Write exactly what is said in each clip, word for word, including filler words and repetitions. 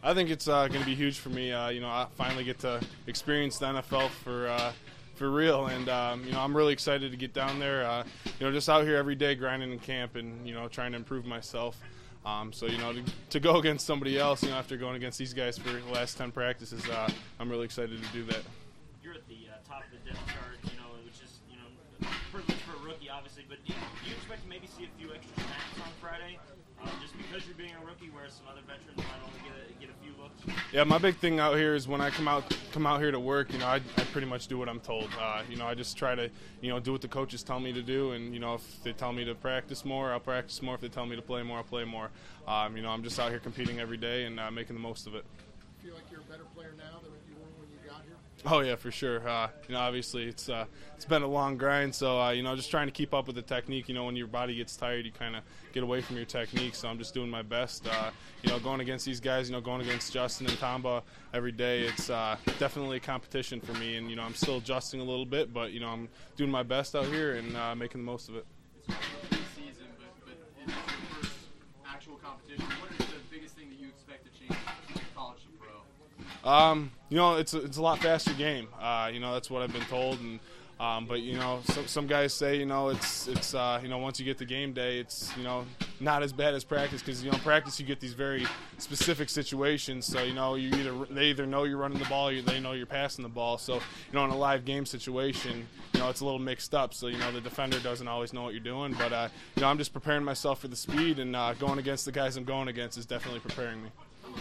I think it's uh, going to be huge for me. Uh, you know, I finally get to experience the N F L for uh, for real, and um, you know, I'm really excited to get down there. Uh, you know, just out here every day grinding in camp, and you know, trying to improve myself. Um, so you know, to, to go against somebody else, you know, after going against these guys for the last ten practices, uh, I'm really excited to do that. You're at the uh, top of the depth chart, you know, which is you know, privilege for a rookie, obviously. But do you, do you expect to maybe see a few extra snaps on Friday? Uh, just because you're being a rookie, whereas some other veterans might only get a, get a few looks? Yeah, my big thing out here is when I come out come out here to work, you know, I, I pretty much do what I'm told. Uh, you know, I just try to, you know, do what the coaches tell me to do, and, you know, if they tell me to practice more, I'll practice more. If they tell me to play more, I'll play more. Um, you know, I'm just out here competing every day and uh, making the most of it. Do you feel like you're a better player now than you were when you got here? Oh yeah, for sure. Uh, you know, obviously it's uh, it's been a long grind, so uh, you know, just trying to keep up with the technique. You know, when your body gets tired, you kind of get away from your technique. So I'm just doing my best. Uh, you know, going against these guys, you know, going against Justin and Tamba every day, it's uh, definitely a competition for me. And you know, I'm still adjusting a little bit, but you know, I'm doing my best out here and uh, making the most of it. It's the season, but but it's your first actual competition. What is the biggest thing that you expect to change from college to pro? Um, you know, it's a, it's a lot faster game. Uh, you know, that's what I've been told. And um, but you know, so, some guys say, you know, it's it's uh, you know, once you get the game day, it's you know not as bad as practice because you know in practice you get these very specific situations. So you know, you either they either know you're running the ball, or they know you're passing the ball. So you know, in a live game situation, you know, it's a little mixed up. So you know, the defender doesn't always know what you're doing. But uh, you know, I'm just preparing myself for the speed, and uh, going against the guys I'm going against is definitely preparing me.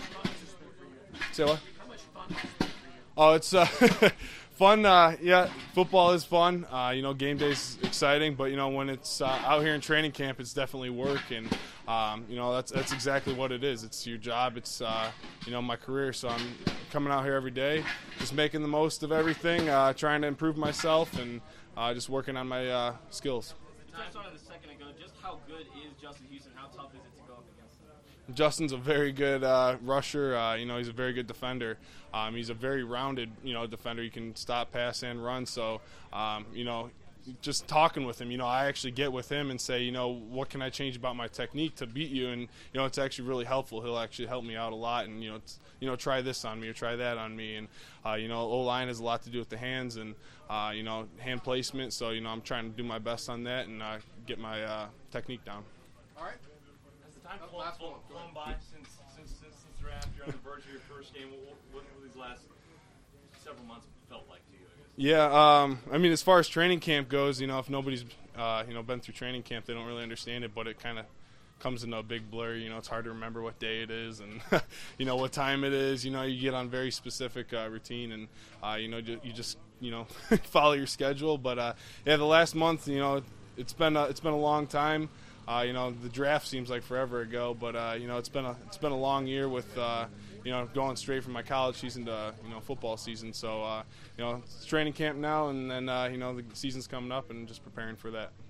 Say what? Oh, it's uh, fun. Uh, yeah, football is fun. Uh, you know, game day's exciting, but you know, when it's uh, out here in training camp, it's definitely work, and um, you know, that's that's exactly what it is. It's your job. It's uh, you know, my career. So I'm coming out here every day, just making the most of everything, uh, trying to improve myself, and uh, just working on my uh, skills. You touched on it a second ago. Just how good is Justin Houston? How tough is it to go up against him? Justin's a very good uh, rusher. Uh, you know, he's a very good defender. Um, he's a very rounded, you know, defender. He can stop, pass, and run. So, um, you know, just talking with him, you know, I actually get with him and say, you know, what can I change about my technique to beat you? And you know, it's actually really helpful. He'll actually help me out a lot, and you know, it's, you know, try this on me or try that on me. And uh, you know, O-line has a lot to do with the hands and uh, you know, hand placement. So you know, I'm trying to do my best on that and uh, get my uh, technique down. All right. Time Oh, flown, last flown, one. Go flown ahead. by since, since, since, since the draft. You're on the verge of your first game. What, what, what these last several months felt like to you, I guess? Yeah, um, I mean, as far as training camp goes, you know, if nobody's, uh, you know, been through training camp, they don't really understand it, but it kind of comes into a big blur. You know, it's hard to remember what day it is and, you know, what time it is. You know, you get on very specific uh, routine and, uh, you know, you, you just, you know, follow your schedule. But, uh, yeah, the last month, you know, it's been a, it's been a long time. Uh, you know, the draft seems like forever ago, but uh, you know, it's been a it's been a long year with uh, you know, going straight from my college season to you know football season. So uh, you know, it's training camp now, and then uh, you know, the season's coming up, and just preparing for that.